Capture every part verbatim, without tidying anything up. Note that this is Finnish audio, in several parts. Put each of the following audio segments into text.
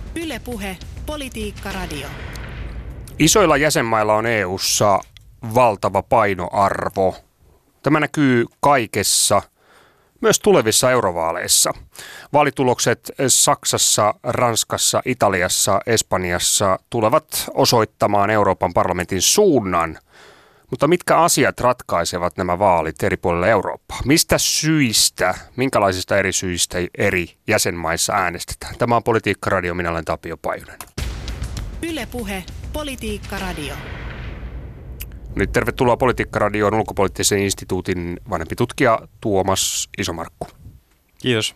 Yle Puhe, Politiikka Radio. Isoilla jäsenmailla on E U:ssa valtava painoarvo. Tämä näkyy kaikessa, myös tulevissa eurovaaleissa. Vaalitulokset Saksassa, Ranskassa, Italiassa, Espanjassa tulevat osoittamaan Euroopan parlamentin suunnan. Mutta mitkä asiat ratkaisevat nämä vaalit eri puolilla Eurooppaa? Mistä syistä, minkälaisista eri syistä eri jäsenmaissa äänestetään? Tämä on Politiikka Radio, minä olen Tapio Pajunen. Yle Puhe, Politiikka Radio. Nyt tervetuloa Politiikka Radioon ulkopoliittisen instituutin vanhempi tutkija Tuomas Isomarkku. Kiitos.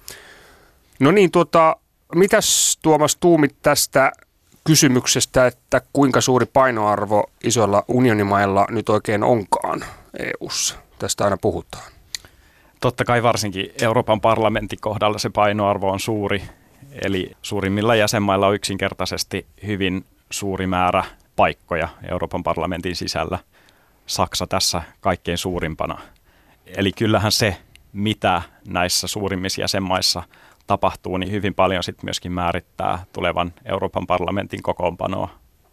No niin, tuota, mitäs Tuomas tuumit tästä kysymyksestä, että kuinka suuri painoarvo isoilla unionimailla nyt oikein onkaan E U:ssa? Tästä aina puhutaan. Totta kai varsinkin Euroopan parlamentin kohdalla se painoarvo on suuri. Eli suurimmilla jäsenmailla on yksinkertaisesti hyvin suuri määrä paikkoja Euroopan parlamentin sisällä. Saksa tässä kaikkein suurimpana. Eli kyllähän se, mitä näissä suurimmissa jäsenmaissa tapahtuu, niin hyvin paljon sitten myöskin määrittää tulevan Euroopan parlamentin kokoonpanoa.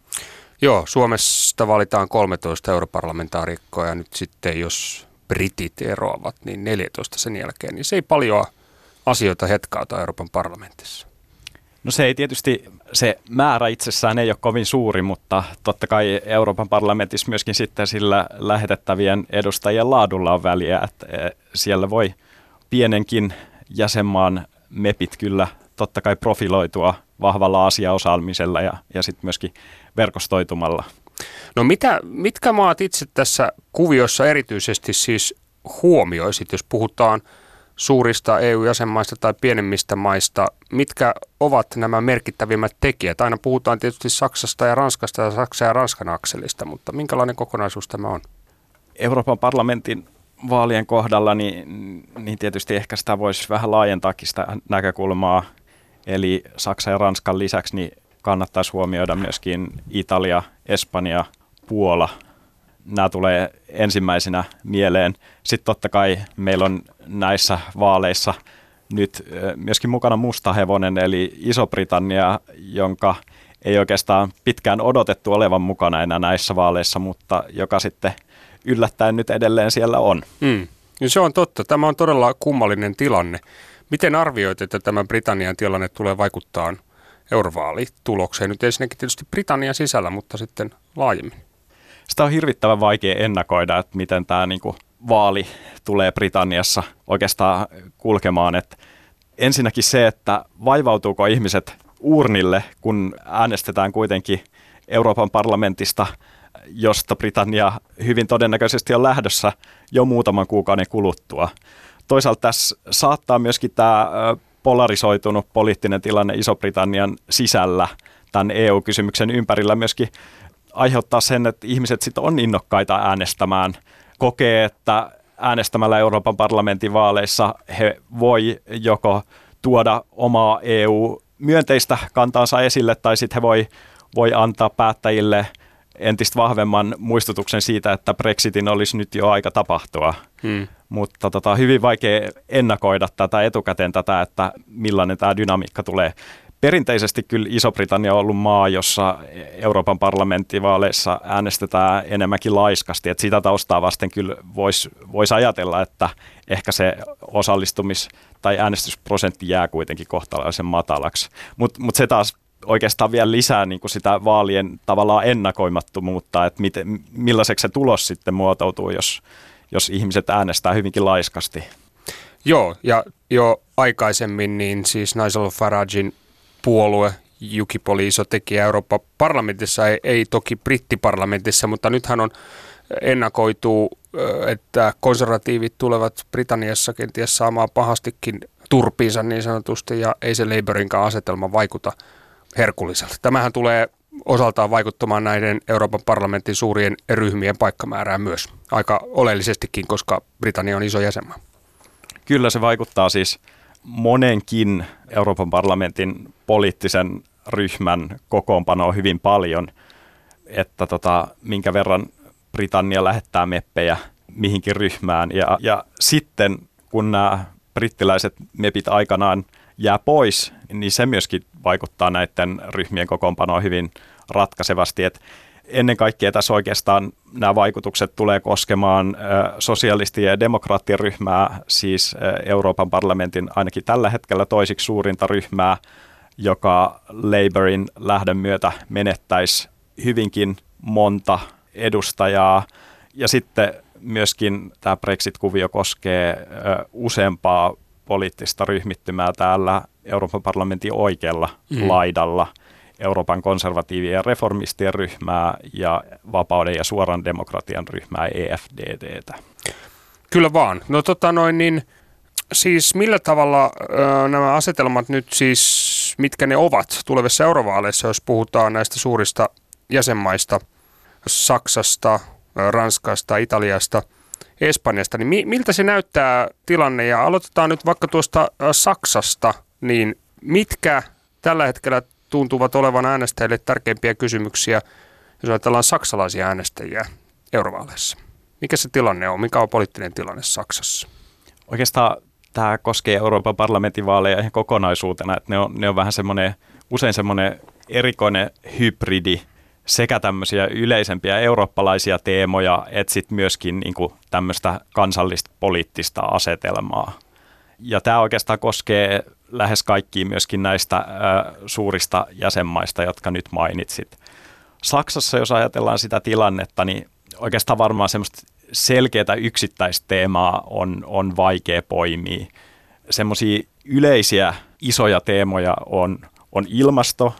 Joo, Suomesta valitaan kolmetoista europarlamentaarikkoa ja nyt sitten jos britit eroavat, niin neljätoista sen jälkeen, niin se ei paljon asioita hetkauta Euroopan parlamentissa. No se ei tietysti, se määrä itsessään ei ole kovin suuri, mutta totta kai Euroopan parlamentissa myöskin sitten sillä lähetettävien edustajien laadulla on väliä, että siellä voi pienenkin jäsenmaan mepit kyllä totta kai profiloitua vahvalla asiaosaamisella ja, ja sitten myöskin verkostoitumalla. No mitä, mitkä maat itse tässä kuviossa erityisesti siis huomioisit, jos puhutaan suurista E U-jäsenmaista tai pienemmistä maista, mitkä ovat nämä merkittävimmät tekijät? Aina puhutaan tietysti Saksasta ja Ranskasta ja Saksan ja Ranskan akselista, mutta minkälainen kokonaisuus tämä on? Euroopan parlamentin vaalien kohdalla niin, niin tietysti ehkä sitä voisi vähän laajentaakin sitä näkökulmaa. Eli Saksan ja Ranskan lisäksi niin kannattaisi huomioida myöskin Italia, Espanja, Puola. Nämä tulee ensimmäisenä mieleen. Sitten totta kai meillä on näissä vaaleissa nyt myöskin mukana musta hevonen, eli Iso-Britannia, jonka ei oikeastaan pitkään odotettu olevan mukana enää näissä vaaleissa, mutta joka sitten yllättäen nyt edelleen siellä on. Mm. Ja se on totta. Tämä on todella kummallinen tilanne. Miten arvioit, että tämä Britannian tilanne tulee vaikuttaa eurovaalitulokseen? Nyt ensinnäkin tietysti Britannian sisällä, mutta sitten laajemmin. Sitä on hirvittävän vaikea ennakoida, että miten tämä niinku vaali tulee Britanniassa oikeastaan kulkemaan. Et ensinnäkin se, että vaivautuuko ihmiset uurnille, kun äänestetään kuitenkin Euroopan parlamentista, josta Britannia hyvin todennäköisesti on lähdössä jo muutaman kuukauden kuluttua. Toisaalta tässä saattaa myöskin tämä polarisoitunut poliittinen tilanne Iso-Britannian sisällä tämän E U-kysymyksen ympärillä myöskin aiheuttaa sen, että ihmiset sitten on innokkaita äänestämään, kokee, että äänestämällä Euroopan parlamentin vaaleissa he voi joko tuoda omaa E U-myönteistä kantaansa esille tai sitten he voi, voi antaa päättäjille entistä vahvemman muistutuksen siitä, että Brexitin olisi nyt jo aika tapahtua. Hmm. Mutta tota, hyvin vaikea ennakoida tätä etukäteen tätä, että millainen tämä dynamiikka tulee. Perinteisesti kyllä Iso-Britannia on ollut maa, jossa Euroopan parlamenttivaaleissa äänestetään enemmänkin laiskasti. Et sitä taustaa vasten kyllä voisi vois ajatella, että ehkä se osallistumis- tai äänestysprosentti jää kuitenkin kohtalaisen matalaksi. Mutta mut se taas oikeastaan vielä lisää niin kuin sitä vaalien tavallaan ennakoimattomuutta, että miten, millaiseksi se tulos sitten muotoutuu, jos, jos ihmiset äänestää hyvinkin laiskasti. Joo, ja jo aikaisemmin niin siis Nigel Faragen puolue, UKIP oli iso tekijä Euroopan parlamentissa, ei, ei toki brittiparlamentissa, mutta nythän on ennakoitu, että konservatiivit tulevat Britanniassa kenties saamaan pahastikin turpiinsa niin sanotusti, ja ei se Labourinkaan asetelma vaikuta herkulliselta. Tämähän tulee osaltaan vaikuttamaan näiden Euroopan parlamentin suurien ryhmien paikkamäärään myös aika oleellisestikin, koska Britannia on iso jäsenmaa. Kyllä se vaikuttaa siis monenkin Euroopan parlamentin poliittisen ryhmän kokoonpanoon hyvin paljon, että tota, minkä verran Britannia lähettää meppejä mihinkin ryhmään. Ja, ja sitten kun nämä brittiläiset mepit aikanaan jää pois, niin se myöskin vaikuttaa näiden ryhmien kokoonpanoon hyvin ratkaisevasti. Et ennen kaikkea tässä oikeastaan nämä vaikutukset tulee koskemaan sosialistien ja demokraattien ryhmää, siis Euroopan parlamentin ainakin tällä hetkellä toisiksi suurinta ryhmää, joka Labourin lähdön myötä menettäisi hyvinkin monta edustajaa. Ja sitten myöskin tämä Brexit-kuvio koskee useampaa poliittista ryhmittymää täällä Euroopan parlamentin oikealla mm. laidalla. Euroopan konservatiivien ja reformistien ryhmää ja vapauden ja suoran demokratian ryhmää E F D D:tä. Kyllä vaan. No tota noin, niin siis millä tavalla ö, nämä asetelmat nyt siis, mitkä ne ovat tulevissa eurovaaleissa, jos puhutaan näistä suurista jäsenmaista, Saksasta, Ranskasta, Italiasta, Espanjasta, niin mi- miltä se näyttää tilanne? Ja aloitetaan nyt vaikka tuosta Saksasta, niin mitkä tällä hetkellä tuntuvat olevan äänestäjille tärkeimpiä kysymyksiä, jos ajatellaan saksalaisia äänestäjiä eurovaaleissa? Mikä se tilanne on? Mikä on poliittinen tilanne Saksassa? Oikeastaan tämä koskee Euroopan parlamentin vaaleja ihan kokonaisuutena, että ne on, ne on vähän semmoinen, usein semmoinen erikoinen hybridi, sekä tämmöisiä yleisempiä eurooppalaisia teemoja, että sitten myöskin niin kuin tämmöistä kansallista poliittista asetelmaa. Ja tämä oikeastaan koskee lähes kaikkia myöskin näistä äh, suurista jäsenmaista, jotka nyt mainitsit. Saksassa, jos ajatellaan sitä tilannetta, niin oikeastaan varmaan semmoista selkeää yksittäistä teemaa on, on vaikea poimia. Semmoisia yleisiä isoja teemoja on, on ilmasto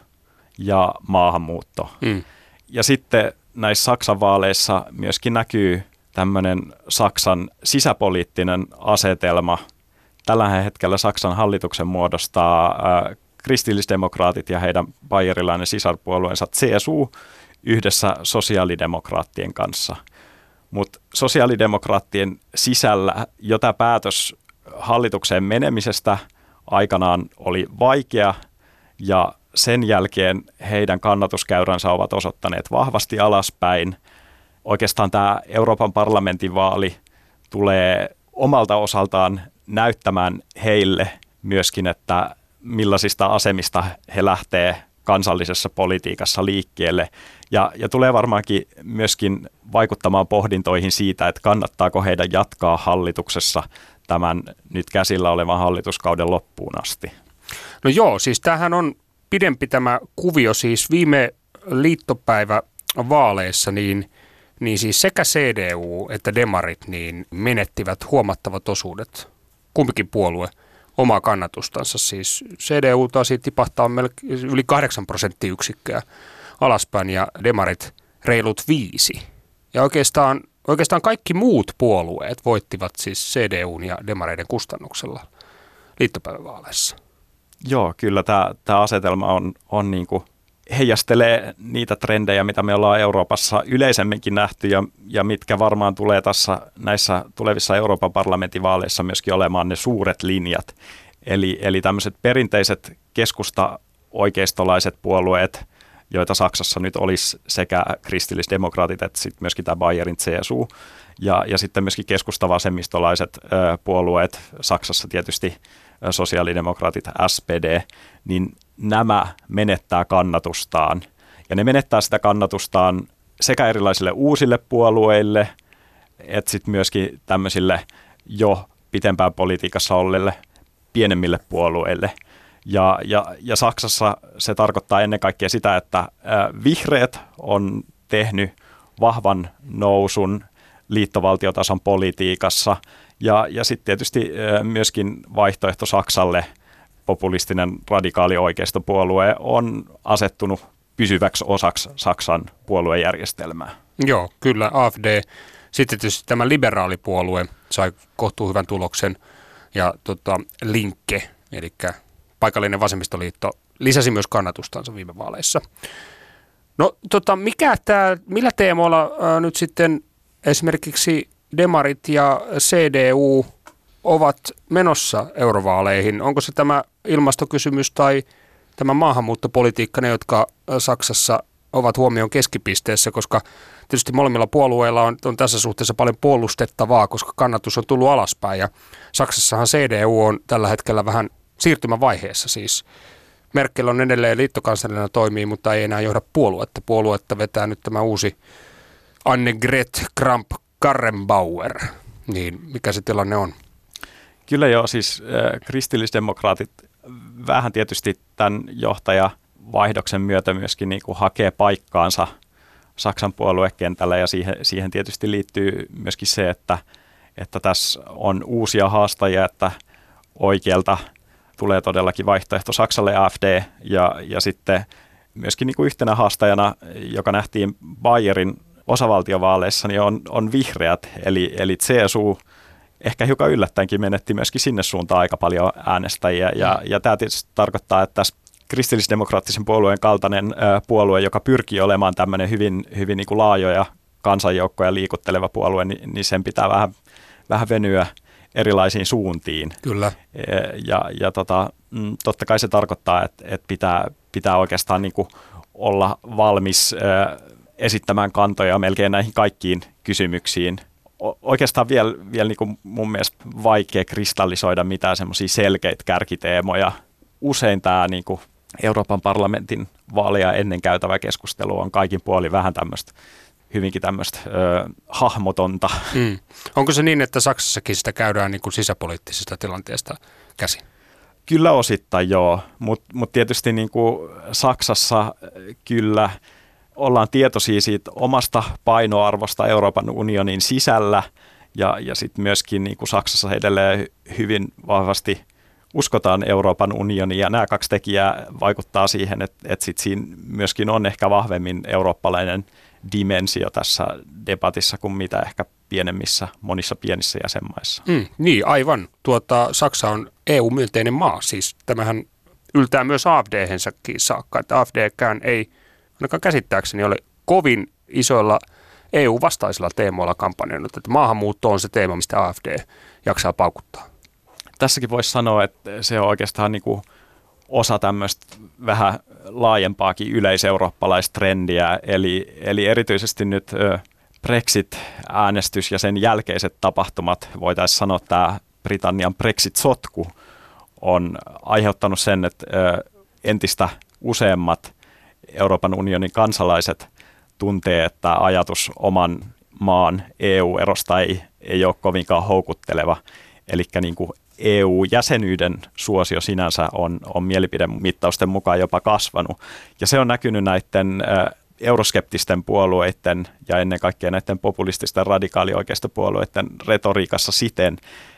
ja maahanmuutto. Mm. Ja sitten näissä Saksan vaaleissa myöskin näkyy tämmöinen Saksan sisäpoliittinen asetelma. Tällä hetkellä Saksan hallituksen muodostaa äh, kristillisdemokraatit ja heidän bayerilainen sisarpuolueensa C S U yhdessä sosiaalidemokraattien kanssa. Mutta sosiaalidemokraattien sisällä jo tämä päätös hallitukseen menemisestä aikanaan oli vaikea ja sen jälkeen heidän kannatuskäyränsä ovat osoittaneet vahvasti alaspäin. Oikeastaan tämä Euroopan parlamentin vaali tulee omalta osaltaan näyttämään heille myöskin, että millaisista asemista he lähtee kansallisessa politiikassa liikkeelle. Ja, ja tulee varmaankin myöskin vaikuttamaan pohdintoihin siitä, että kannattaako heidän jatkaa hallituksessa tämän nyt käsillä olevan hallituskauden loppuun asti. No joo, siis tämähän on pidempi tämä kuvio, siis viime liittopäivä vaaleissa, niin, niin siis sekä C D U että demarit niin menettivät huomattavat osuudet, kumpikin puolue, omaa kannatustansa. Siis C D U taas tipahtaa melkein yli kahdeksan prosenttiyksikköä alaspäin ja demarit reilut viisi. Ja oikeastaan, oikeastaan kaikki muut puolueet voittivat siis C D U:n ja demareiden kustannuksella liittopäivävaaleissa. Joo, kyllä tämä, tämä asetelma on, on niin kuin heijastelee niitä trendejä, mitä me ollaan Euroopassa yleisemminkin nähty ja, ja mitkä varmaan tulee tässä näissä tulevissa Euroopan parlamentin vaaleissa myöskin olemaan ne suuret linjat. Eli, eli tämmöiset perinteiset keskusta-oikeistolaiset puolueet, joita Saksassa nyt olisi sekä kristillisdemokraatit että sitten myöskin tämä Bayerin C S U ja, ja sitten myöskin keskustavasemmistolaiset ö, puolueet, Saksassa tietysti sosiaalidemokraatit, S P D, niin nämä menettää kannatustaan. Ja ne menettää sitä kannatustaan sekä erilaisille uusille puolueille, että sitten myöskin tämmöisille jo pitempään politiikassa olleille pienemmille puolueille. Ja, ja, ja Saksassa se tarkoittaa ennen kaikkea sitä, että äh, vihreät on tehnyt vahvan nousun liittovaltiotason politiikassa. Ja, ja sitten tietysti myöskin vaihtoehto Saksalle, populistinen radikaali oikeistopuolue, on asettunut pysyväksi osaksi Saksan puoluejärjestelmää. Joo, kyllä A F D. Sitten tietysti tämä liberaalipuolue sai kohtuu hyvän tuloksen ja tota, Linke, eli paikallinen vasemmistoliitto, lisäsi myös kannatustansa viime vaaleissa. No tota, mikä tää, millä teemoilla ää, nyt sitten esimerkiksi demarit ja C D U ovat menossa eurovaaleihin? Onko se tämä ilmastokysymys tai tämä maahanmuuttopolitiikka, ne jotka Saksassa ovat huomion keskipisteessä, koska tietysti molemmilla puolueilla on, on tässä suhteessa paljon puolustettavaa, koska kannatus on tullut alaspäin ja Saksassahan C D U on tällä hetkellä vähän siirtymävaiheessa siis. Merkel on edelleen liittokanslerina toimii, mutta ei enää johda puoluetta. Puoluetta vetää nyt tämä uusi Annegret Kramp-Karrenbauer. Niin mikä se tilanne on? Kyllä joo, siis äh, kristillisdemokraatit vähän tietysti tämän johtajavaihdoksen myötä myöskin niin kuin hakee paikkaansa Saksan puoluekentällä, ja siihen, siihen tietysti liittyy myöskin se, että, että tässä on uusia haastajia, että oikealta tulee todellakin vaihtoehto Saksalle A F D, ja, ja sitten myöskin niin kuin yhtenä haastajana, joka nähtiin Bayerin osavaltiovaaleissa, niin on, on vihreät, eli, eli C S U ehkä hiukan yllättäenkin menetti myöskin sinne suuntaan aika paljon äänestäjiä, ja, ja tämä tietysti tarkoittaa, että tässä kristillisdemokraattisen puolueen kaltainen ö, puolue, joka pyrkii olemaan tämmöinen hyvin, hyvin niin kuin laajoja kansanjoukkoja liikutteleva puolue, niin, niin sen pitää vähän, vähän venyä erilaisiin suuntiin. Kyllä. Ja, ja tota, totta kai se tarkoittaa, että, että pitää, pitää oikeastaan niin kuin olla valmis ö, esittämään kantoja melkein näihin kaikkiin kysymyksiin. O- oikeastaan vielä, vielä niin kuin mun mielestä vaikea kristallisoida mitään semmoisia selkeitä kärkiteemoja. Usein tämä niin kuin Euroopan parlamentin vaalia ennen käytävä keskustelu on kaikin puolin vähän tämmöistä, hyvinkin tämmöistä ö, hahmotonta. Mm. Onko se niin, että Saksassakin sitä käydään niin kuin sisäpoliittisesta tilanteesta käsin? Kyllä osittain joo, mutta mut tietysti niin kuin Saksassa kyllä ollaan tietoisia siitä omasta painoarvosta Euroopan unionin sisällä, ja, ja sitten myöskin niin kuin Saksassa edelleen hyvin vahvasti uskotaan Euroopan unioniin, ja nämä kaksi tekijää vaikuttaa siihen, että, että sit siinä myöskin on ehkä vahvemmin eurooppalainen dimensio tässä debatissa kuin mitä ehkä pienemmissä, monissa pienissä jäsenmaissa. Mm, niin, aivan. Tuota, Saksa on E U-myönteinen maa, siis tämähän yltää myös A F D-hensäkin saakka, että A F D-kään ei ainakaan käsittääkseni ole kovin isoilla E U-vastaisilla teemoilla kampanjoinut, että maahanmuutto on se teema, mistä A F D jaksaa paukuttaa. Tässäkin voisi sanoa, että se on oikeastaan niin kuin osa tämmöistä vähän laajempaakin yleiseurooppalaista trendiä, eli, eli erityisesti nyt Brexit-äänestys ja sen jälkeiset tapahtumat, voitaisiin sanoa, että tämä Britannian Brexit-sotku on aiheuttanut sen, että entistä useammat Euroopan unionin kansalaiset tuntee, että ajatus oman maan E U-erosta ei, ei ole kovinkaan houkutteleva, eli niin kuin E U-jäsenyyden suosio sinänsä on, on mielipidemittausten mukaan jopa kasvanut. Ja se on näkynyt näiden ä, euroskeptisten puolueiden ja ennen kaikkea näiden populististen radikaalioikeistopuolueiden retoriikassa siten,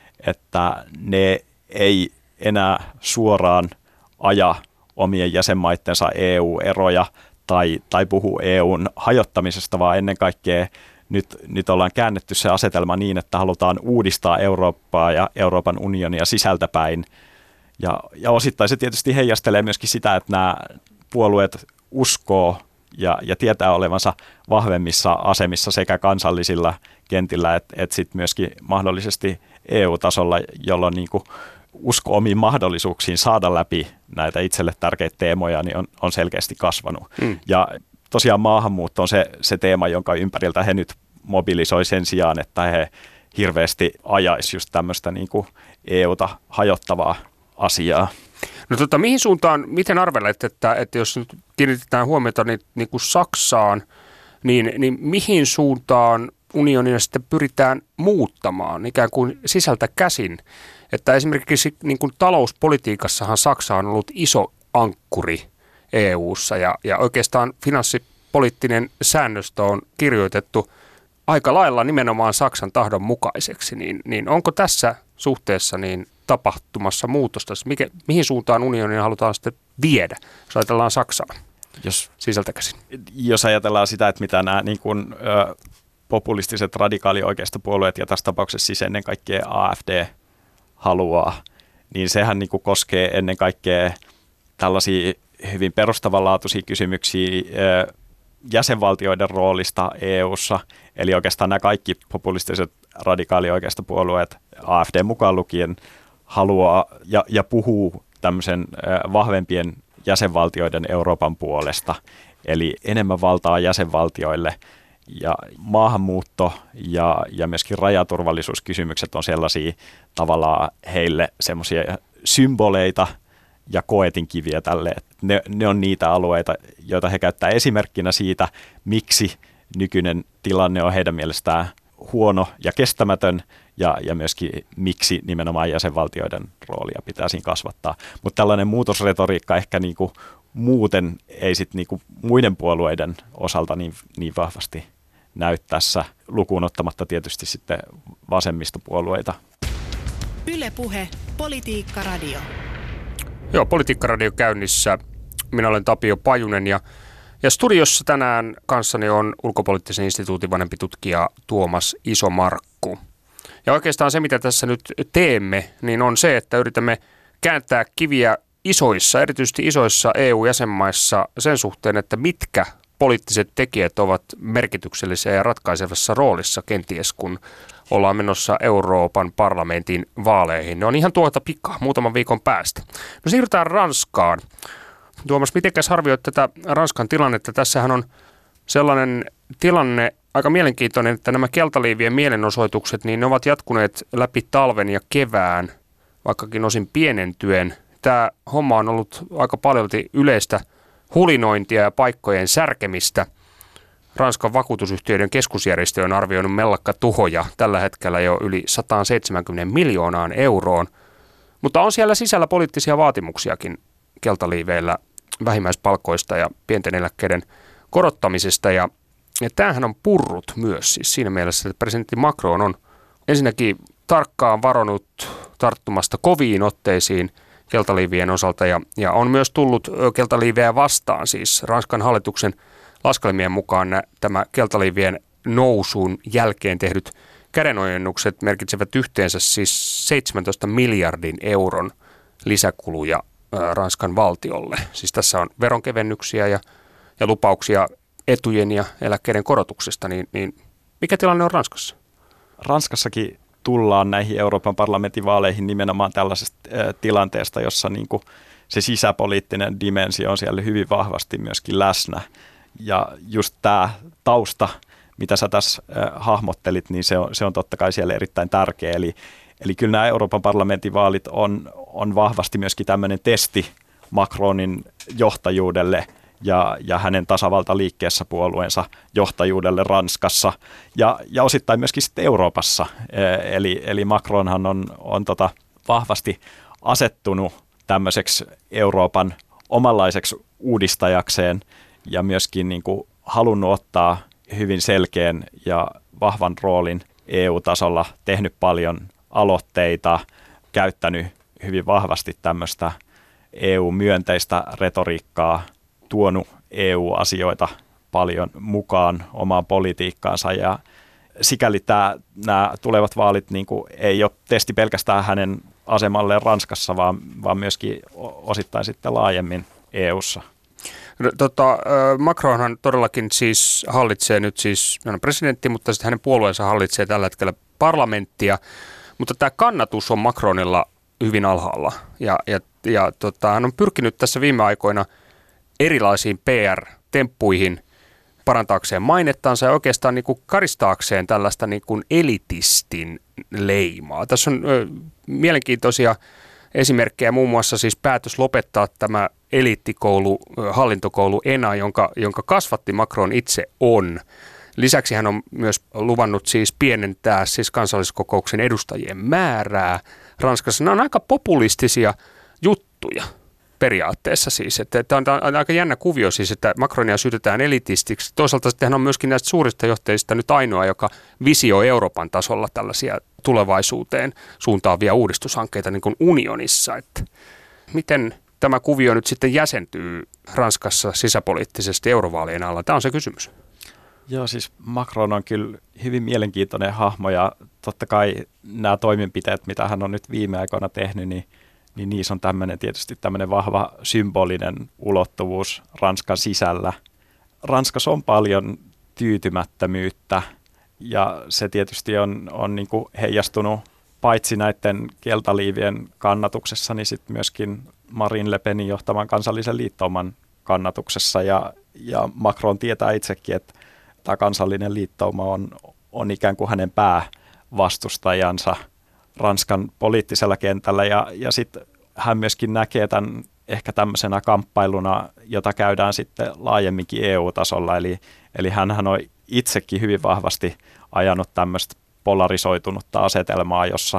että ne ei enää suoraan aja omien jäsenmaittensa E U-eroja tai, tai puhu E U:n hajottamisesta, vaan ennen kaikkea Nyt, nyt ollaan käännetty se asetelma niin, että halutaan uudistaa Eurooppaa ja Euroopan unionia sisältäpäin. Ja, ja osittain se tietysti heijastelee myöskin sitä, että nämä puolueet uskoo ja, ja tietää olevansa vahvemmissa asemissa sekä kansallisilla kentillä, että, että sitten myöskin mahdollisesti E U-tasolla, jolloin niin kuin usko omiin mahdollisuuksiin saada läpi näitä itselle tärkeitä teemoja, niin on, on selkeästi kasvanut. Mm. Ja tosiaan maahanmuutto on se, se teema, jonka ympäriltä he nyt mobilisoi sen sijaan, että he hirveästi ajaisi just tämmöistä niin kuin E U:ta hajottavaa asiaa. No tota, mihin suuntaan, miten arvelet, että, että jos nyt kiinnitetään huomiota niin, niin kuin Saksaan, niin, niin mihin suuntaan unionia sitten pyritään muuttamaan ikään kuin sisältä käsin? Että esimerkiksi niin kuin talouspolitiikassahan Saksa on ollut iso ankkuri E U:ssa ja, ja oikeastaan finanssipoliittinen säännöstö on kirjoitettu aika lailla nimenomaan Saksan tahdon mukaiseksi, niin, niin onko tässä suhteessa niin tapahtumassa muutosta? Mikä, mihin suuntaan unionia halutaan sitten viedä, jos ajatellaan Saksaa jos, sisältä käsin? Jos ajatellaan sitä, että mitä nämä niin kuin, ö, populistiset radikaalioikeistopuolueet ja tässä tapauksessa siis ennen kaikkea A F D haluaa, niin sehän niin kuin koskee ennen kaikkea tällaisia hyvin perustavanlaatuisia kysymyksiä jäsenvaltioiden roolista E U:ssa, eli oikeastaan nämä kaikki populistiset radikaalioikeistopuolueet, A F D mukaan lukien, haluaa ja, ja puhuu tämmöisen vahvempien jäsenvaltioiden Euroopan puolesta, eli enemmän valtaa jäsenvaltioille, ja maahanmuutto ja, ja myöskin rajaturvallisuuskysymykset on sellaisia tavallaan heille semmoisia symboleita ja koetinkiviä tälle. Ne, ne on niitä alueita, joita he käyttää esimerkkinä siitä, miksi nykyinen tilanne on heidän mielestään huono ja kestämätön, ja, ja myöskin miksi nimenomaan jäsenvaltioiden roolia pitää siinä kasvattaa. Mutta tällainen muutosretoriikka ehkä niinku muuten ei sit niinku muiden puolueiden osalta niin, niin vahvasti näy tässä, lukuun ottamatta tietysti sitten vasemmistopuolueita. Yle Puhe, Politiikka Radio. Joo, Politiikka Radio käynnissä. Minä olen Tapio Pajunen ja, ja studiossa tänään kanssani on Ulkopoliittisen instituutin vanhempi tutkija Tuomas Isomarkku. Ja oikeastaan se, mitä tässä nyt teemme, niin on se, että yritämme kääntää kiviä isoissa, erityisesti isoissa E U-jäsenmaissa sen suhteen, että mitkä poliittiset tekijät ovat merkityksellisiä ja ratkaisevassa roolissa kenties, kun ollaan menossa Euroopan parlamentin vaaleihin. Ne on ihan tuota pikkaa, muutaman viikon päästä. No siirrytään Ranskaan. Tuomas, mitenkäs arvioit tätä Ranskan tilannetta? Tässähän on sellainen tilanne aika mielenkiintoinen, että nämä keltaliivien mielenosoitukset, niin ne ovat jatkuneet läpi talven ja kevään, vaikkakin osin pienentyen. Tämä homma on ollut aika paljolti yleistä hulinointia ja paikkojen särkemistä. Ranskan vakuutusyhtiöiden keskusjärjestö on arvioinut mellakka tuhoja tällä hetkellä jo yli sata seitsemänkymmentä miljoonaan euroon. Mutta on siellä sisällä poliittisia vaatimuksiakin keltaliiveillä vähimmäispalkoista ja pienten eläkkeiden korottamisesta. Ja, ja tämähän on purrut myös siis siinä mielessä, että presidentti Macron on ensinnäkin tarkkaan varonut tarttumasta koviin otteisiin keltaliivien osalta ja, ja on myös tullut keltaliiveä vastaan. Siis Ranskan hallituksen laskelmien mukaan nä, tämä keltaliivien nousun jälkeen tehdyt kädenojennukset merkitsevät yhteensä siis seitsemäntoista miljardin euron lisäkuluja ä, Ranskan valtiolle. Siis tässä on veronkevennyksiä ja, ja lupauksia etujen ja eläkkeiden korotuksesta, niin, niin mikä tilanne on Ranskassa? Ranskassakin tullaan näihin Euroopan parlamentin vaaleihin nimenomaan tällaisesta ä, tilanteesta, jossa niinku se sisäpoliittinen dimensio on siellä hyvin vahvasti myöskin läsnä. Ja just tämä tausta, mitä sä tässä äh, hahmottelit, niin se on, se on totta kai siellä erittäin tärkeä. Eli, eli kyllä nämä Euroopan parlamentin vaalit on, on vahvasti myöskin tämmöinen testi Macronin johtajuudelle ja, ja hänen tasavaltaliikkeessä puolueensa johtajuudelle Ranskassa ja, ja osittain myöskin sitten Euroopassa. Eli, eli Macronhan on, on tota vahvasti asettunut tämmöiseksi Euroopan omanlaiseksi uudistajakseen ja myöskin niin kuin halunnut ottaa hyvin selkeän ja vahvan roolin E U-tasolla, tehnyt paljon aloitteita, käyttänyt hyvin vahvasti tämmöistä E U-myönteistä retoriikkaa, tuonut E U-asioita paljon mukaan omaan politiikkaansa ja sikäli tämä, nämä tulevat vaalit niin kuin ei ole testi pelkästään hänen asemalleen Ranskassa, vaan, vaan myöskin osittain sitten laajemmin E U:ssa. Tota, Macronhan todellakin siis hallitsee nyt siis, hän on presidentti, mutta sitten hänen puolueensa hallitsee tällä hetkellä parlamenttia, mutta tämä kannatus on Macronilla hyvin alhaalla ja, ja, ja tota, hän on pyrkinyt tässä viime aikoina erilaisiin P R-temppuihin parantaakseen mainettansa ja oikeastaan niin kuin karistaakseen tällaista niin kuin elitistin leimaa. Tässä on ö, mielenkiintoisia esimerkkejä, muun muassa siis päätös lopettaa tämä eliittikoulu, hallintokoulu E N A, jonka, jonka kasvatti Macron itse on. Lisäksi hän on myös luvannut siis pienentää siis kansalliskokouksen edustajien määrää Ranskassa. Nämä on aika populistisia juttuja periaatteessa siis. Että, että on aika jännä kuvio siis, että Macronia syytetään elitistiksi. Toisaalta sitten hän on myöskin näistä suurista johtajista nyt ainoa, joka visioi Euroopan tasolla tällaisia tulevaisuuteen suuntaavia uudistushankkeita niin kuin unionissa. Että miten tämä kuvio nyt sitten jäsentyy Ranskassa sisäpoliittisesti eurovaalien alla? Tämä on se kysymys. Joo, siis Macron on kyllä hyvin mielenkiintoinen hahmo ja totta kai nämä toimenpiteet, mitä hän on nyt viime aikoina tehnyt, niin, niin niissä on tämmöinen tietysti tämmöinen vahva symbolinen ulottuvuus Ranskan sisällä. Ranskassa on paljon tyytymättömyyttä ja se tietysti on, on niin kuin heijastunut paitsi näiden keltaliivien kannatuksessa, niin sitten myöskin Marine Le Penin johtavan kansallisen liittouman kannatuksessa ja, ja Macron tietää itsekin, että tämä kansallinen liittouma on, on ikään kuin hänen päävastustajansa Ranskan poliittisella kentällä ja, ja sitten hän myöskin näkee tämän ehkä tämmöisenä kamppailuna, jota käydään sitten laajemminkin E U-tasolla. Eli, eli hänhän on itsekin hyvin vahvasti ajanut tämmöistä polarisoitunutta asetelmaa, jossa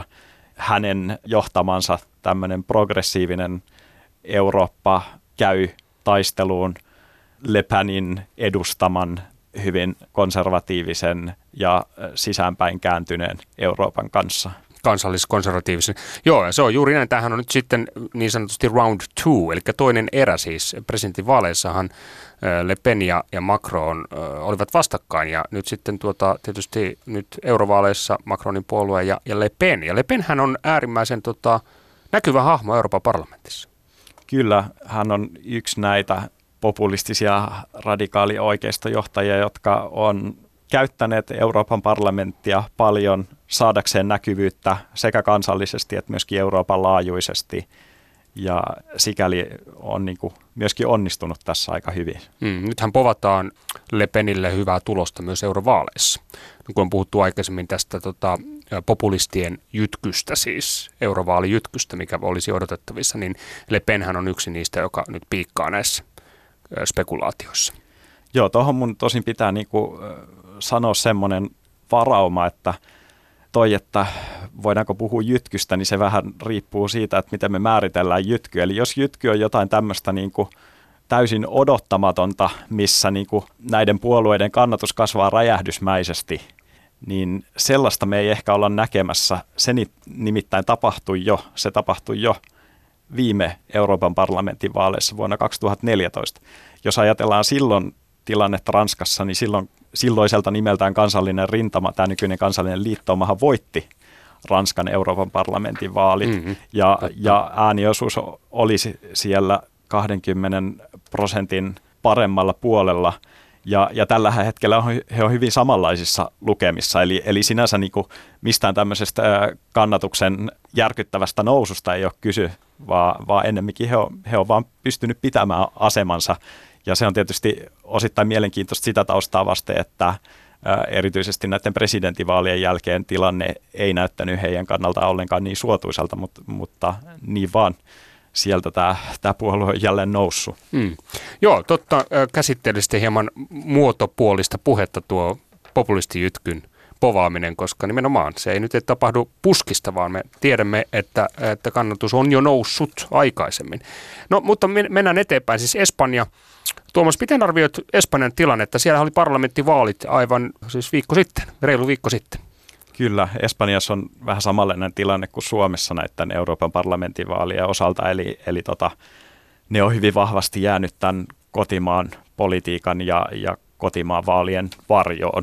hänen johtamansa tämmöinen progressiivinen Eurooppa käy taisteluun Le Penin edustaman hyvin konservatiivisen ja sisäänpäin kääntyneen Euroopan kanssa. Kansalliskonservatiivisen. Joo, ja se on juuri näin. Tämähän on nyt sitten niin sanotusti round two, eli toinen erä siis. Presidentinvaaleissahan Le Pen ja, ja Macron ö, olivat vastakkain, ja nyt sitten tuota, tietysti nyt eurovaaleissa Macronin puolue ja, ja Le Pen. Ja Le Penhän on äärimmäisen tota, näkyvä hahmo Euroopan parlamentissa. Kyllä, hän on yksi näitä populistisia radikaali-oikeistojohtajia, jotka on käyttäneet Euroopan parlamenttia paljon saadakseen näkyvyyttä sekä kansallisesti että myöskin Euroopan laajuisesti. Ja sikäli on niin kuin myöskin onnistunut tässä aika hyvin. Mm, nythän povataan Le Penille hyvää tulosta myös eurovaaleissa. Kun on puhuttu aikaisemmin tästä tota, populistien jytkystä, siis eurovaalijytkystä, mikä olisi odotettavissa, niin Le Penhän on yksi niistä, joka nyt piikkaa näissä spekulaatioissa. Joo, tuohon mun tosin pitää niin kuin sanoa semmoinen varauma, että toi, että voidaanko puhua jytkystä, niin se vähän riippuu siitä, että miten me määritellään jytky. Eli jos jytky on jotain tämmöistä niin kuin täysin odottamatonta, missä niin kuin näiden puolueiden kannatus kasvaa räjähdysmäisesti, niin sellaista me ei ehkä olla näkemässä. Se nimittäin tapahtui jo, se tapahtui jo viime Euroopan parlamentin vaaleissa vuonna kaksituhattaneljätoista. Jos ajatellaan silloin tilannetta Ranskassa, niin silloin silloiselta nimeltään kansallinen rintama, tämä nykyinen kansallinen liittoumahan voitti Ranskan Euroopan parlamentin vaalit, mm-hmm. ja, ja ääniosuus olisi siellä kaksikymmentä prosentin paremmalla puolella, ja, ja tällä hetkellä he on hyvin samanlaisissa lukemissa, eli, eli sinänsä niin kuin mistään tämmöisestä kannatuksen järkyttävästä noususta ei ole kysy, vaan, vaan ennemminkin he on, he on vaan pystynyt pitämään asemansa. Ja se on tietysti osittain mielenkiintoista sitä taustaa vasten, että erityisesti näiden presidentinvaalien jälkeen tilanne ei näyttänyt heidän kannalta ollenkaan niin suotuisalta, mutta, mutta niin vaan sieltä tämä, tämä puolue on jälleen noussut. Mm. Joo, totta. Käsitteellisesti hieman muotopuolista puhetta tuo populistijytkyn povaaminen, koska nimenomaan se ei nyt ei tapahdu puskista, vaan me tiedämme, että, että kannatus on jo noussut aikaisemmin. No, mutta mennään eteenpäin. Siis Espanja. Tuomas, miten arvioit Espanjan tilannetta? Siellä oli parlamenttivaalit aivan siis viikko sitten, reilu viikko sitten. Kyllä, Espanjassa on vähän samanlainen tilanne kuin Suomessa näiden Euroopan parlamentin vaalien osalta, eli, eli tota, ne on hyvin vahvasti jäänyt tämän kotimaan politiikan ja, ja kotimaan vaalien varjoon.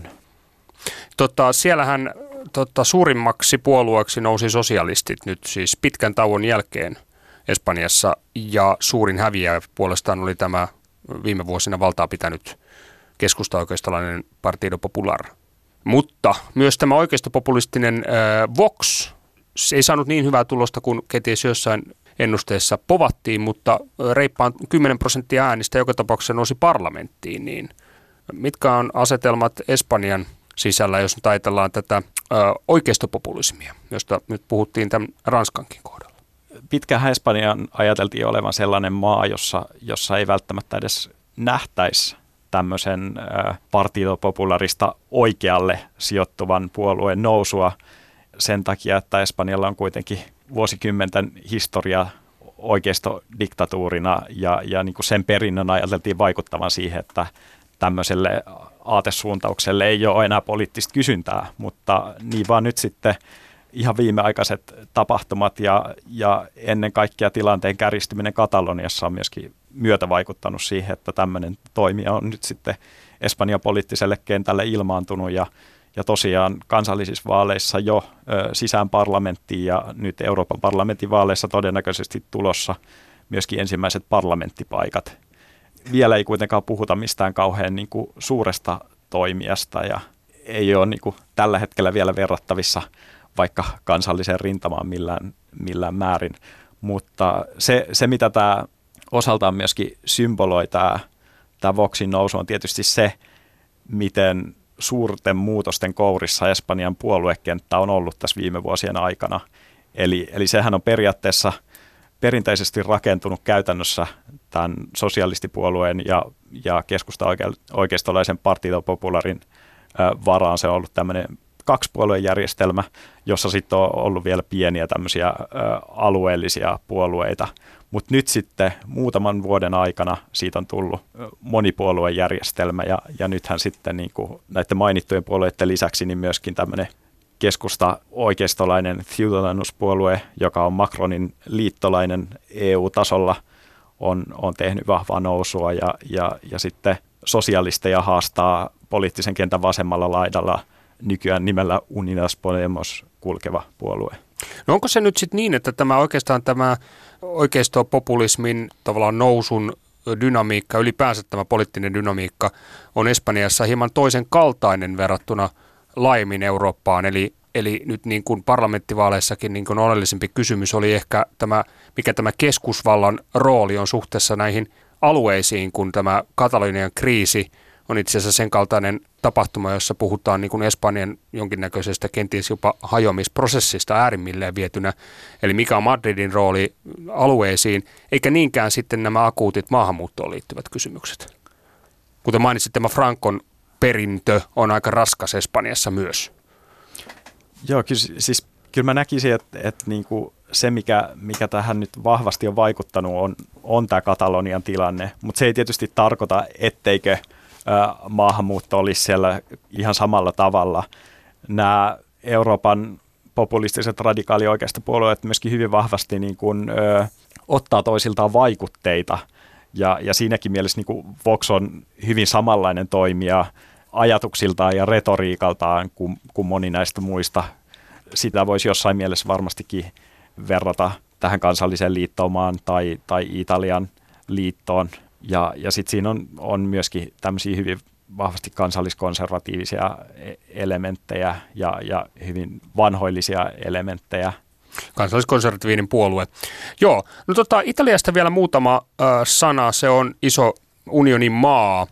Tota, siellähän tota, suurimmaksi puolueeksi nousi sosialistit nyt siis pitkän tauon jälkeen Espanjassa, ja suurin häviäjä puolestaan oli tämä viime vuosina valtaa pitänyt keskusta-oikeistolainen Partido Popular. Mutta myös tämä oikeistopopulistinen äh, Vox ei saanut niin hyvää tulosta kuin kenties jossain ennusteessa povattiin, mutta reippaan kymmenen prosenttia äänistä joka tapauksessa nousi parlamenttiin. Niin mitkä on asetelmat Espanjan sisällä, jos nyt ajatellaan tätä äh, oikeistopopulismia, josta nyt puhuttiin tämän Ranskankin kohdalla? Pitkään Espanjan ajateltiin olevan sellainen maa, jossa, jossa ei välttämättä edes nähtäisi tämmöisen äh, Partido Popularista oikealle sijoittuvan puolueen nousua sen takia, että Espanjalla on kuitenkin vuosikymmenten historia oikeistodiktatuurina, ja, ja niin kuin sen perinnön ajateltiin vaikuttavan siihen, että tämmöiselle aatesuuntaukselle ei ole enää poliittista kysyntää, mutta niin vaan nyt sitten ihan viimeaikaiset tapahtumat ja, ja ennen kaikkea tilanteen kärjistyminen Kataloniassa on myöskin myötävaikuttanut siihen, että tämmöinen toimija on nyt sitten Espanjan poliittiselle kentälle ilmaantunut, ja, ja tosiaan kansallisissa vaaleissa jo ö, sisään parlamenttiin ja nyt Euroopan parlamentin vaaleissa todennäköisesti tulossa myöskin ensimmäiset parlamenttipaikat. Vielä ei kuitenkaan puhuta mistään kauhean niin kuin suuresta toimijasta, ja ei ole niin kuin tällä hetkellä vielä verrattavissa vaikka kansalliseen rintamaan millään, millään määrin. Mutta se, se, mitä tämä osaltaan myöskin symboloi, tämä, tämä Voxin nousu, on tietysti se, miten suurten muutosten kourissa Espanjan puoluekenttä on ollut tässä viime vuosien aikana. Eli, eli sehän on periaatteessa perinteisesti rakentunut käytännössä tämän sosialistipuolueen ja, ja keskusta-oikeistolaisen Partito Popularin varaan. Se on ollut tämmöinen kaksipuoluejärjestelmä, jossa sitten on ollut vielä pieniä tämmöisiä ä, alueellisia puolueita. Mutta nyt sitten muutaman vuoden aikana siitä on tullut monipuoluejärjestelmä ja, ja nythän sitten niin kuin näiden mainittujen puolueiden lisäksi niin myöskin tämmöinen keskusta-oikeistolainen Ciudadanos-puolue, joka on Macronin liittolainen E U-tasolla, on, on tehnyt vahvaa nousua ja, ja, ja sitten sosialisteja haastaa poliittisen kentän vasemmalla laidalla nykyään nimellä Unidas Podemos kulkeva puolue. No onko se nyt sitten niin, että tämä oikeastaan tämä oikeistopopulismin tavallaan nousun dynamiikka, ylipäänsä tämä poliittinen dynamiikka on Espanjassa hieman toisen kaltainen verrattuna laajemmin Eurooppaan, eli, eli nyt niin kuin parlamenttivaaleissakin niin kuin oleellisempi kysymys oli ehkä tämä, mikä tämä keskusvallan rooli on suhteessa näihin alueisiin, kun tämä Katalonian kriisi on itse asiassa sen kaltainen tapahtuma, jossa puhutaan niin kuin Espanjan jonkinnäköisestä kenties jopa hajoamisprosessista äärimmilleen vietynä, eli mikä on Madridin rooli alueisiin, eikä niinkään sitten nämä akuutit maahanmuuttoon liittyvät kysymykset. Kuten mainitsit, tämä Francon perintö on aika raskas Espanjassa myös. Joo, kyllä, siis, kyllä mä näkisin, että, että niin kuin se, mikä, mikä tähän nyt vahvasti on vaikuttanut, on, on tämä Katalonian tilanne, mutta se ei tietysti tarkoita, etteikö ä, maahanmuutto olisi siellä ihan samalla tavalla. Nämä Euroopan populistiset radikaalioikeistopuolueet myöskin hyvin vahvasti niin kuin, ö, ottaa toisiltaan vaikutteita, ja, ja siinäkin mielessä niin kuin Vox on hyvin samanlainen toimija ajatuksiltaan ja retoriikaltaan kuin, kuin moni näistä muista. Sitä voisi jossain mielessä varmastikin verrata tähän kansalliseen liittoumaan tai, tai Italian liittoon. Ja, ja sitten siinä on, on myöskin tämmöisiä hyvin vahvasti kansalliskonservatiivisia elementtejä ja, ja hyvin vanhoillisia elementtejä. Kansalliskonservatiivinen puolue. Joo, no tota, Italiasta vielä muutama äh, sana. Se on iso unionin maa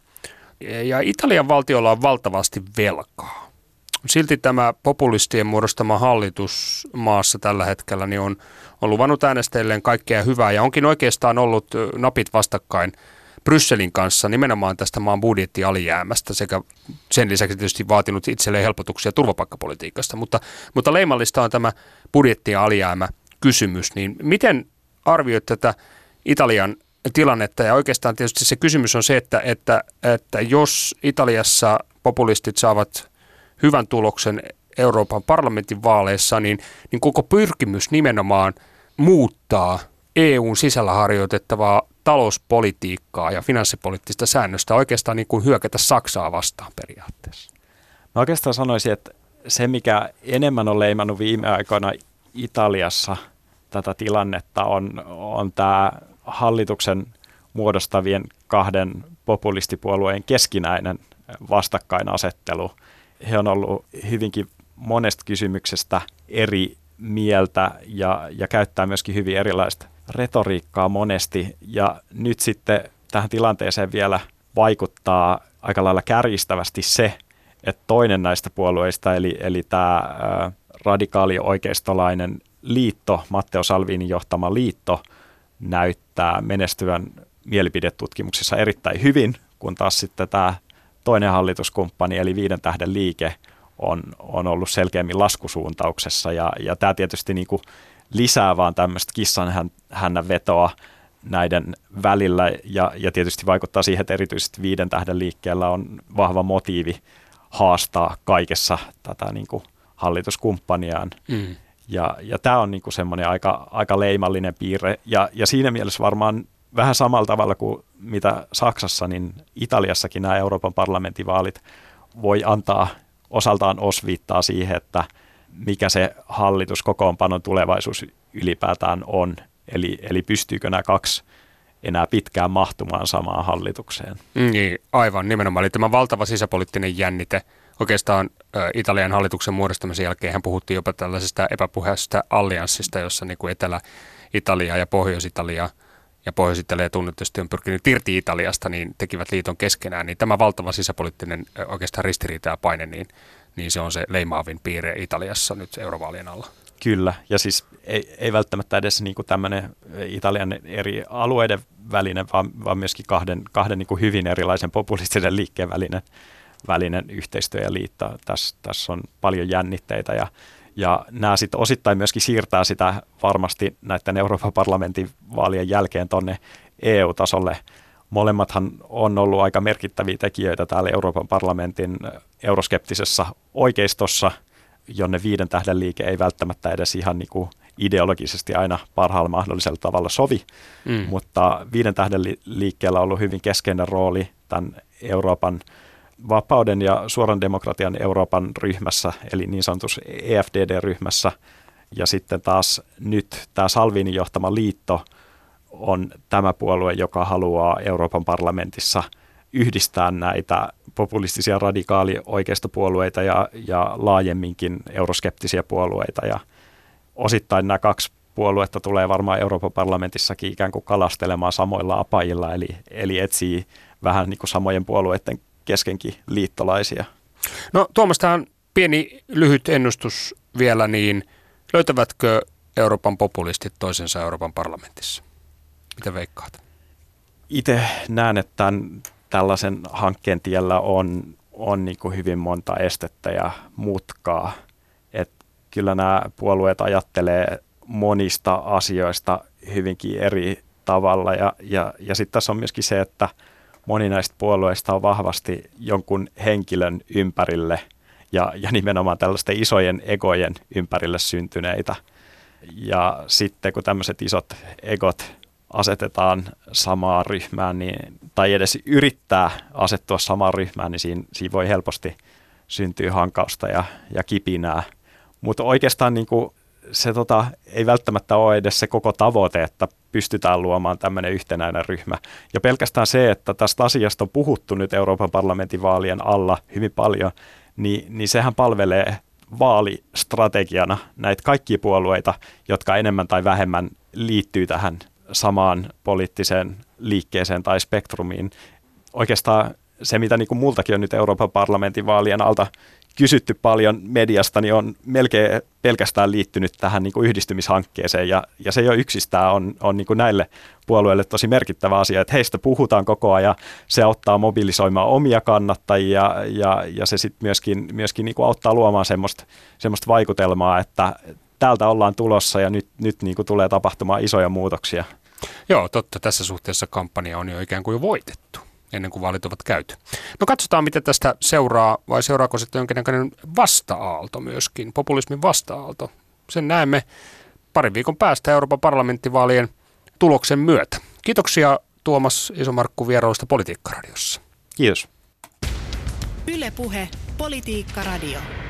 ja Italian valtiolla on valtavasti velkaa. Silti tämä populistien muodostama hallitus maassa tällä hetkellä niin on, on luvannut äänestäjilleen kaikkea hyvää ja onkin oikeastaan ollut napit vastakkain Brysselin kanssa nimenomaan tästä maan budjettialijäämästä sekä sen lisäksi tietysti vaatinut itselleen helpotuksia turvapaikkapolitiikasta, mutta, mutta leimallista on tämä budjettialijäämä kysymys, niin miten arvioit tätä Italian tilannetta ja oikeastaan tietysti se kysymys on se, että, että, että jos Italiassa populistit saavat hyvän tuloksen Euroopan parlamentin vaaleissa, niin, niin koko pyrkimys nimenomaan muuttaa E U:n sisällä harjoitettavaa talouspolitiikkaa ja finanssipoliittista säännöstä oikeastaan niin kuin hyökätä Saksaa vastaan periaatteessa. Mä oikeastaan sanoisin, että se mikä enemmän on leimannut viime aikoina Italiassa tätä tilannetta on, on tämä hallituksen muodostavien kahden populistipuolueen keskinäinen vastakkainasettelu. He on ollut hyvinkin monesta kysymyksestä eri mieltä ja, ja käyttää myöskin hyvin erilaista retoriikkaa monesti. Ja nyt sitten tähän tilanteeseen vielä vaikuttaa aika lailla kärjistävästi se, että toinen näistä puolueista, eli, eli tämä ä, radikaali-oikeistolainen liitto, Matteo Salvinin johtama liitto, näyttää menestyvän mielipidetutkimuksissa erittäin hyvin, kun taas sitten tämä toinen hallituskumppani, eli Viiden tähden liike, on, on ollut selkeämmin laskusuuntauksessa. Ja, ja tämä tietysti niin kuin lisää vaan tämmöistä kissan hännän vetoa näiden välillä, ja, ja tietysti vaikuttaa siihen, että erityisesti Viiden tähden liikkeellä on vahva motiivi haastaa kaikessa tätä niin kuin hallituskumppaniaan. Mm. Ja, ja tämä on niin kuin semmoinen aika, aika leimallinen piirre, ja, ja siinä mielessä varmaan vähän samalla tavalla kuin mitä Saksassa, niin Italiassakin nämä Euroopan parlamentin voi antaa osaltaan osviittaa siihen, että mikä se hallituskokoonpanon tulevaisuus ylipäätään on. Eli, eli pystyykö nämä kaksi enää pitkään mahtumaan samaan hallitukseen? Niin, aivan nimenomaan. Eli tämä valtava sisäpoliittinen jännite. Oikeastaan ä, Italian hallituksen muodostamisen jälkeen hän puhuttiin jopa tällaisesta epäpuheesta allianssista, jossa niin kuin Etelä-Italia ja Pohjois-Italia ja Pohjois-Italia tunnetusti on pyrkinyt irti Italiasta, niin tekivät liiton keskenään. Niin tämä valtava sisäpoliittinen oikeastaan ristiriita ja paine, niin, niin se on se leimaavin piirre Italiassa nyt eurovaalien alla. Kyllä, ja siis ei, ei välttämättä edes niin kuin tämmöinen Italian eri alueiden välinen, vaan, vaan myöskin kahden, kahden niin kuin hyvin erilaisen populistisen liikkeen välinen, välinen yhteistyö ja liitto. Tässä, tässä on paljon jännitteitä, ja, ja nämä sitten osittain myöskin siirtää sitä varmasti näiden Euroopan parlamentin vaalien jälkeen tuonne E U-tasolle. Molemmathan on ollut aika merkittäviä tekijöitä täällä Euroopan parlamentin euroskeptisessä oikeistossa, jonne viiden tähden liike ei välttämättä edes ihan niin kuin ideologisesti aina parhaalla mahdollisella tavalla sovi, mm. mutta viiden tähden liikkeellä on ollut hyvin keskeinen rooli tämän Euroopan vapauden ja suoran demokratian Euroopan ryhmässä, eli niin sanotussa E F D D-ryhmässä, ja sitten taas nyt tämä Salvinin johtama liitto on tämä puolue, joka haluaa Euroopan parlamentissa yhdistää näitä populistisia radikaali-oikeistopuolueita ja, ja laajemminkin euroskeptisiä puolueita. Ja osittain nämä kaksi puoluetta tulee varmaan Euroopan parlamentissakin ikään kuin kalastelemaan samoilla apajilla, eli, eli etsii vähän niin kuin samojen puolueiden keskenkin liittolaisia. No Tuomas, tähän pieni lyhyt ennustus vielä, niin löytävätkö Euroopan populistit toisensa Euroopan parlamentissa? Mitä veikkaat? Itse näen, että tämän, tällaisen hankkeen tiellä on, on niin kuin hyvin monta estettä ja mutkaa. Et kyllä nämä puolueet ajattelee monista asioista hyvinkin eri tavalla. Ja, ja, ja sitten tässä on myöskin se, että moni näistä puolueista on vahvasti jonkun henkilön ympärille ja, ja nimenomaan tällaisten isojen egojen ympärille syntyneitä. Ja sitten kun tämmöiset isot egot asetetaan samaan ryhmään, niin, tai edes yrittää asettua samaan ryhmään, niin siinä, siinä voi helposti syntyä hankausta ja, ja kipinää. Mutta oikeastaan niin kuin se tota, ei välttämättä ole edes se koko tavoite, että pystytään luomaan tämmöinen yhtenäinen ryhmä. Ja pelkästään se, että tästä asiasta on puhuttu nyt Euroopan parlamentin vaalien alla hyvin paljon, niin, niin sehän palvelee vaalistrategiana näitä kaikkia puolueita, jotka enemmän tai vähemmän liittyy tähän samaan poliittiseen liikkeeseen tai spektrumiin. Oikeastaan se, mitä niin kuin multakin on nyt Euroopan parlamentin vaalien alta kysytty paljon mediasta, niin on melkein pelkästään liittynyt tähän niin kuin yhdistymishankkeeseen, ja, ja se jo yksistään on, on niin kuin näille puolueille tosi merkittävä asia, että heistä puhutaan koko ajan, se auttaa mobilisoimaan omia kannattajia, ja, ja se sitten myöskin, myöskin niin kuin auttaa luomaan semmoista, semmoista vaikutelmaa, että täältä ollaan tulossa, ja nyt, nyt niin kuin tulee tapahtumaan isoja muutoksia. Joo, totta. Tässä suhteessa kampanja on jo ikään kuin jo voitettu ennen kuin vaalit ovat käyty. No katsotaan, miten tästä seuraa, vai seuraako sitten jonkinnäköinen vasta-aalto myöskin, populismin vasta-aalto. Sen näemme parin viikon päästä Euroopan parlamenttivaalien tuloksen myötä. Kiitoksia Tuomas Isomarkku vierailusta Politiikka-radiossa. Kiitos. Yle Puhe, Politiikka-radio.